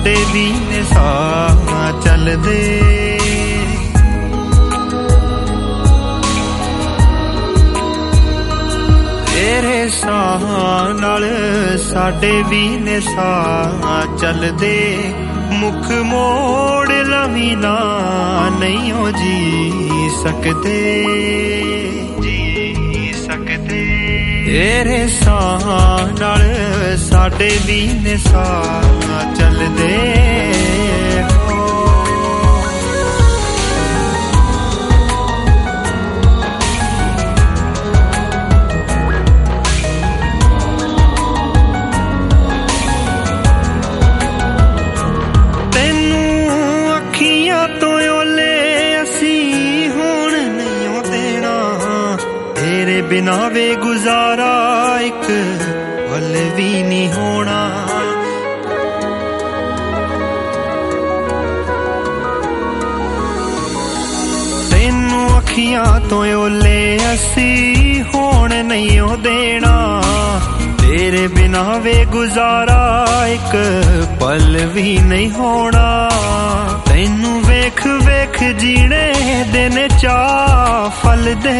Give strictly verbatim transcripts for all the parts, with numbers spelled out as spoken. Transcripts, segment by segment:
साडे भी ने साह चलदे तेरे साह नाल साडे भी ने साह चलदे मुख मोड़ लवी ना नहीं हो जी सकते जी सकते तेरे साह नाल साडे भी ने साह चलदे बिना वे गुजारा एक पल भी नहीं होना तेनू अखियां तो ओले असी होण नहीं हो देना तेरे बिना वे गुजारा एक पल भी नहीं होना तेनू वेख वेख जीने दिन चा फल दे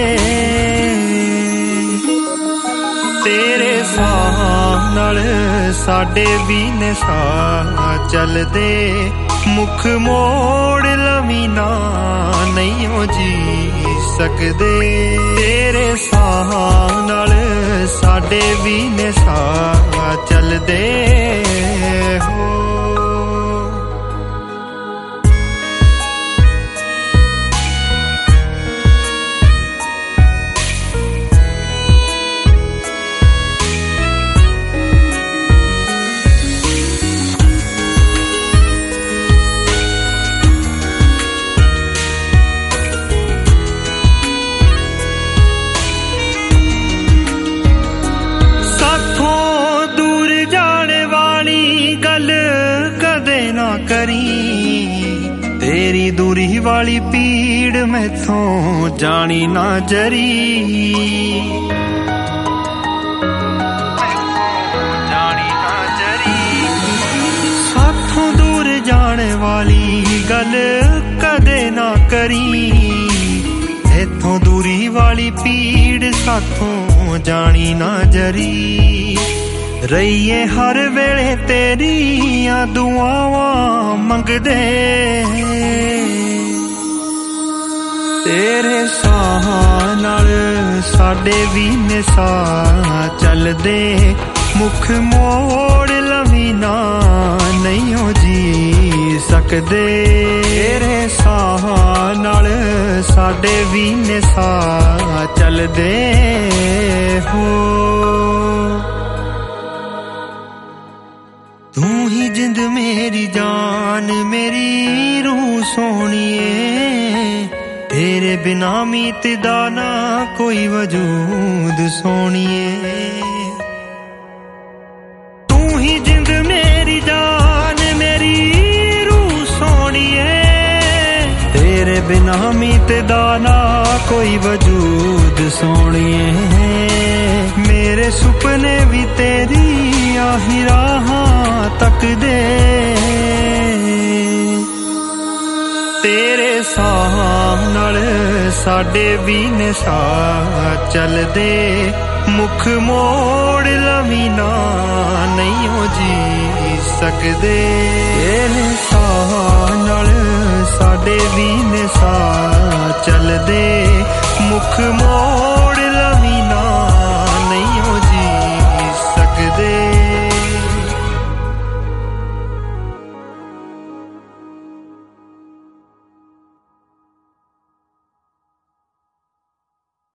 तेरे साह नाल साडे भी ने साह चलदे मुख मोड़ लवी ना नहीं हो जी सकदे तेरे साह नाल साडे भी ने साह चलदे हो तेरी दूरी वाली पीड़ मैथों जानी ना जरी जानी ना जरी साथों दूर जाने वाली गल कदे ना करी इथों दूरी वाली पीड़ साथों जानी ना जरी रहीए हर वेले तेरियां दुआवां मंगदे तेरे साह नाल साडे भी ने साह चलदे मुख मोड़ लवी ना नहीं हो जी सकदे तेरे साह नाल साडे भी ने साह चलदे हो तू ही जिंद मेरी जान मेरी रूह सोहणीए तेरे बिना मीत दा ना कोई वजूद सोहणीए तू ही जिंद मेरी जान मेरी रूह सोहणीए तेरे बिना मीत दा ना कोई वजूद सोहणीए मेरे सुपने भी तेरी आही राहां तक दे तेरे साह नाल साडे भी ने साह चलदे मुख मोड़ लवी ना नहीं हो जी सकदे तेरे साह नाल साडे भी ने साह चलदे मुख मोड़